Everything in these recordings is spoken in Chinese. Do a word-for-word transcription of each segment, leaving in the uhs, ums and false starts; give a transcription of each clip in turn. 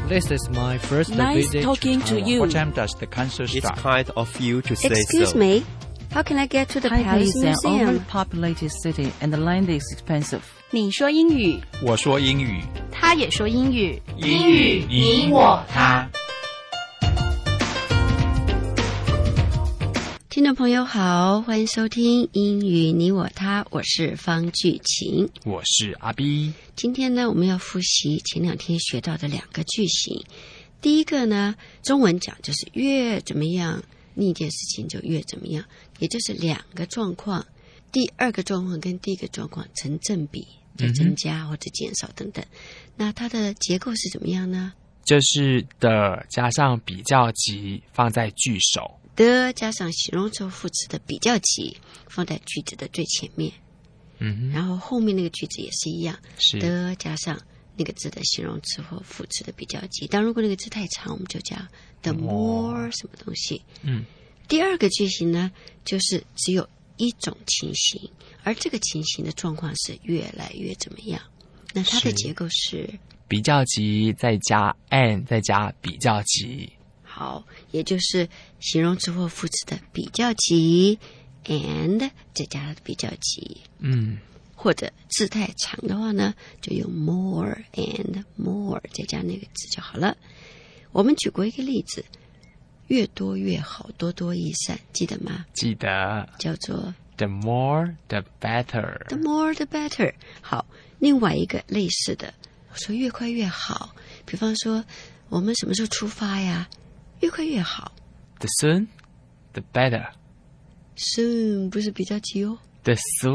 This is my first Nice visit talking to you. What time does the concert It's start? kind of you to say Excuse so. me, how can I get to the Taipei Palace is an Museum? overpopulated city and the land is expensive. 你说英语， 我说英语， 他也说英语， 英语你我他。 听众朋友好，欢迎收听英语你我他，我是方巨晴。 我是阿 B。 今天呢，我们要复习前两天学到的两个句型。第一个呢，中文讲就是越怎么样，另一件事情就越怎么样，也就是两个状况。第二个状况跟第一个状况成正比，就增加或者减少等等。那它的结构是怎么样呢？ 就是的加上比较级放在句首， 的加上形容词副词的比较级放在句子的最前面， 嗯哼， 然后后面那个句子也是一样， 是的加上那个字的形容词或副词的比较级。但如果那个字太长，我们就加 the more 什么东西。 嗯， 第二个句型呢，就是只有一种情形，而这个情形的状况是越来越怎么样。那它的是结构是比较级再加 and 再加比较级。 好，也就是形容词或副词的比较级 and 再加比较级。 嗯， 或者字太长的话呢，就用 more and more 再加那个字就好了。我们举过一个例子，越多越好，多多益善，记得吗？ 记得叫做 the more the better。 the more the better。 好，另外一个类似的，我说越快越好，比方说我们什么时候出发呀？越快越好。 The soon the better。 soon 不是比较急哦。 The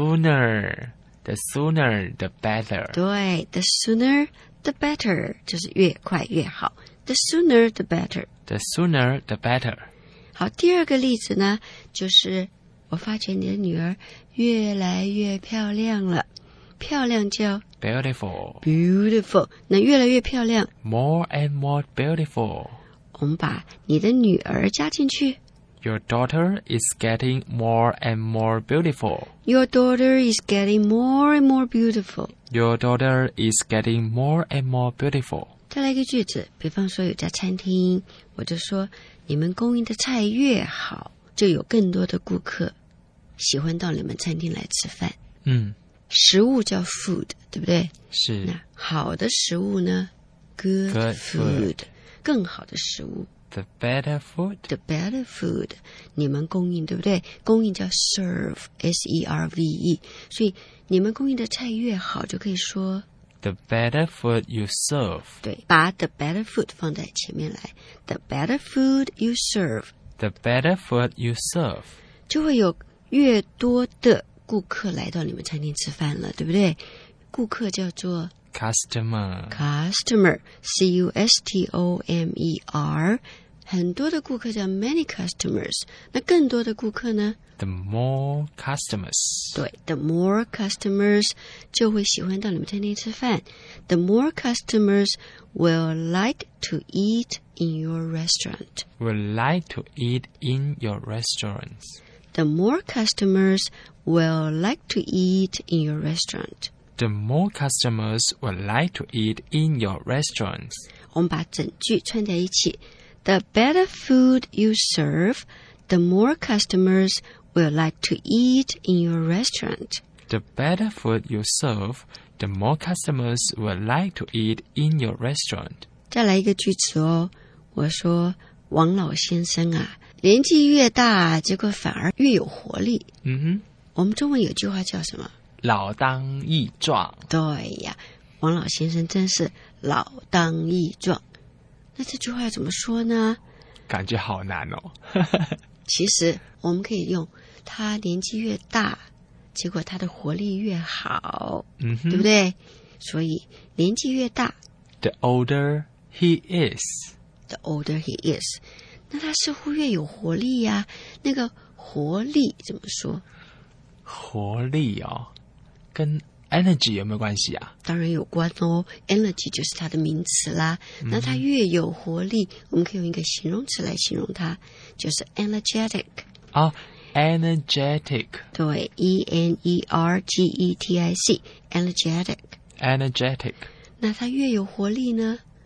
sooner the sooner the better。 对， the sooner the better 就是越快越好， the sooner the better。 The sooner the better。 好，第二个例子呢，就是我发觉你的女儿越来越漂亮了，漂亮叫 Beautiful。 beautiful， 那越来越漂亮， More and more beautiful。 我们把你的女儿加进去。 Your daughter is getting more and more beautiful. Your daughter is getting more and more beautiful。 Your daughter is getting more and more beautiful. 再来一个句子，比方说有家餐厅，我就说你们供应的菜越好，就有更多的顾客喜欢到你们餐厅来吃饭。 嗯， 食物叫 food， 对不对？ 是那好的食物呢 ？Good Good food， food 更好的食物 the better food. ，the better food， 你们供应对不对？供应叫 serve，S E R V E， 所以你们供应的菜越好，就可以说 The better food you serve. 对，把 the better food 放在前面来 ，the better food you serve， The better food you serve. 就会有越多的顾客来到你们餐厅吃饭了，对不对？顾客叫做 Customer. customer，C U S T O M E R， 很多的顾客叫 many customers， 那更多的顾客呢？ The more customers. 对 ，the more customers 就会喜欢到你们餐厅吃饭。The more customers will like to eat in your restaurant. Would like to eat in your restaurants. The more customers will like to eat in your restaurant. The more customers would like to eat in your restaurants. 我们把整句串在一起。The better food you serve, the more customers will like to eat in your restaurant. The better food you serve, the more customers would like to eat in your restaurant. 再来一个句子哦，我说王老先生啊，年纪越大，结果反而越有活力。 嗯哼， 我们中文有句话叫什么？ 老当益壮。 对呀，王老先生真是老当益壮。那这句话要怎么说呢？ 感觉好难哦。 其实我们可以用他年纪越大，结果他的活力越好， 嗯哼， 对不对？所以年纪越大 The older he is. ，the older he is， 那他似乎越有活力呀、啊。那个活力怎么说？ 活力哦，跟 energy 有没有关系啊？ 当然有关哦 ，energy 就是它的名词啦。嗯、那它越有活力，我们可以用一个形容词来形容它，就是 energetic。 哦 ，energetic。 对 ，E N E R G E T I C，energetic。 energetic。 那它越有活力呢？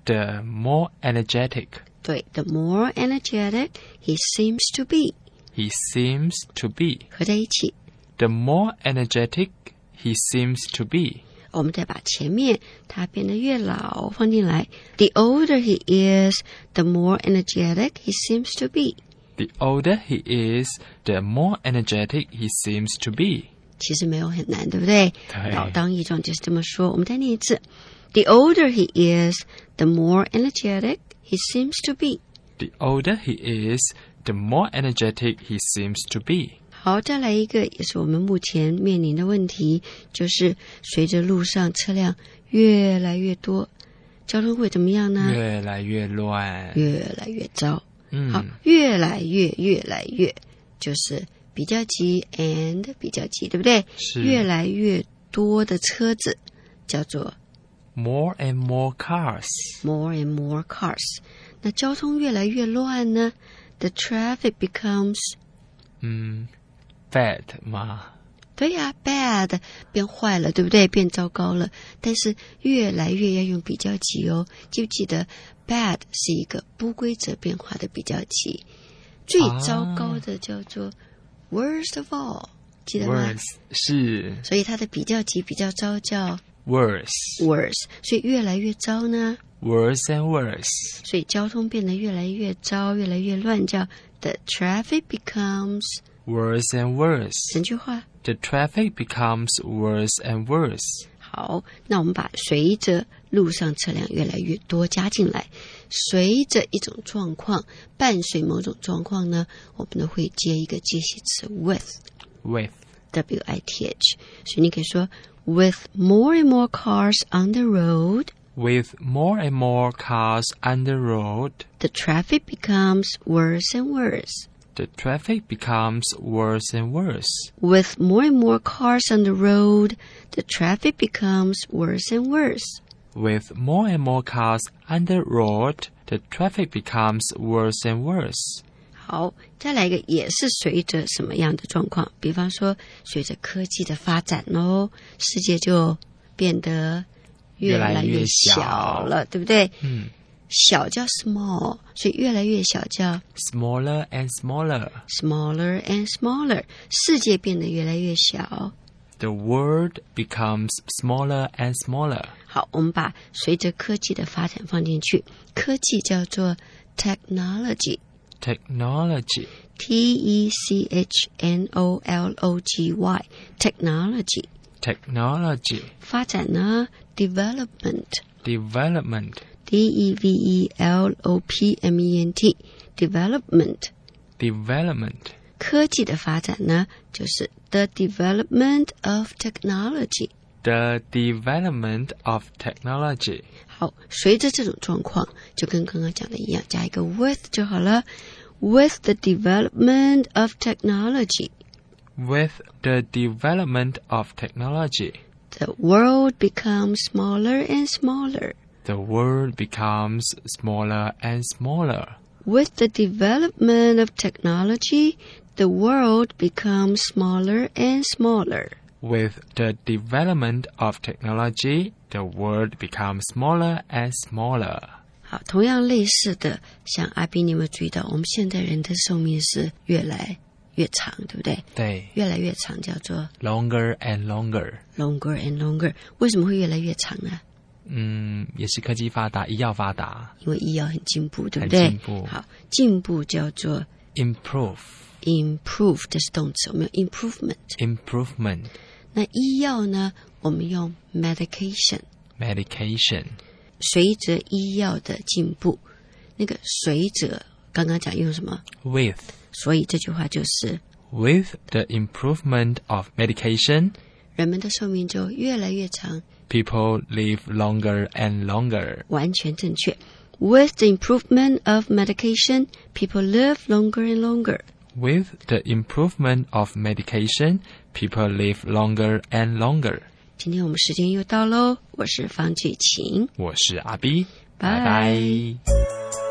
the more energetic 对 ，the more energetic he seems to be， he seems to be. 合在一起。 The more energetic he seems to be. 我们再把前面他变得越老放进来。The older he is, the more energetic he seems to be. The older he is, the more energetic he seems to be. 其实没有很难，对不对？ 对老当益壮就是这么说。我们再念一次。The older he is, the more energetic he seems to be. The older he is, the more energetic he seems to be. 好，再来一个，也是我们目前面临的问题，就是随着路上车辆越来越多，交通会怎么样呢？ 越来越乱。 越来越糟。 嗯， 好，越来越越来越，就是比较级 and 比较级，对不对？ 是越来越多的车子叫做 more and more cars. more and more cars。那交通越来越乱呢 ？The traffic becomes 嗯 bad 吗？ 对呀、啊、，bad 变坏了，对不对？变糟糕了。但是越来越要用比较级哦，记不记得 bad 是一个不规则变化的比较级，最糟糕的叫做 worst of all，、记得吗 worse 是所以它的比较级比较糟叫 worse worse， 所以越来越糟呢。 worse and worse. 所以交通变得越来越糟，越来越乱，叫 the traffic becomes worse and worse. 整句话。 The traffic becomes worse and worse. 好，那我们把随着路上车辆越来越多加进来，随着一种状况，伴随某种状况呢，我们呢会接一个介系词 with With W I T H， 所以你可以说 with more and more cars on the road, with more and more cars on the road, the traffic becomes worse and worse. the traffic becomes worse and worse. With more and more cars on the road, the traffic becomes worse and worse. With more and more cars on the road, the traffic becomes worse and worse. 好，再来一个，也是随着什么样的状况？比方说，随着科技的发展哦，世界就变得越来越小了，对不对？ 嗯， 小叫 small， 所以越来越小叫 smaller and smaller. smaller and smaller。世界变得越来越小。 The world becomes smaller and smaller. 好，我们把随着科技的发展放进去，科技叫做 technology。 Technology. T E C H N O L O G Y technology Technology. 发展呢 development Development. D E V E L O P M E N T development Development. 科技的发展呢就是 the development of technology。 The development of technology. 好，随着这种状况就跟刚刚讲的一样，加一个 with 就好了。With the development of technology, With the development of technology, the world becomes smaller and smaller. the world becomes smaller and smaller. With the development of technology, the world becomes smaller and smaller. With the development of technology, the world becomes smaller and smaller. 好，同样类似的，像阿斌，你有没有注意到，我们现在人的寿命是越来越长，对不对？ 对， 越来越长叫做 longer and longer. longer and longer。为什么会越来越长呢？ 嗯，也是科技发达，医药发达。 因为医药很进步，对不对？ 很进步好，进步叫做 Improve. improve， 这是动词，我们用 improvement。 Improvement. 那医药呢，我们用 medication。 Medication. 随着医药的进步，那个随着刚刚讲用什么？ With. 所以这句话就是 With the improvement of medication, 人们的寿命就越来越长， people live longer and longer. 完全正确。With the improvement of medication, people live longer and longer. With the improvement of medication, people live longer and longer. 今天我们时间又到喽，我是方巨晴， 我是阿 B， 拜拜拜。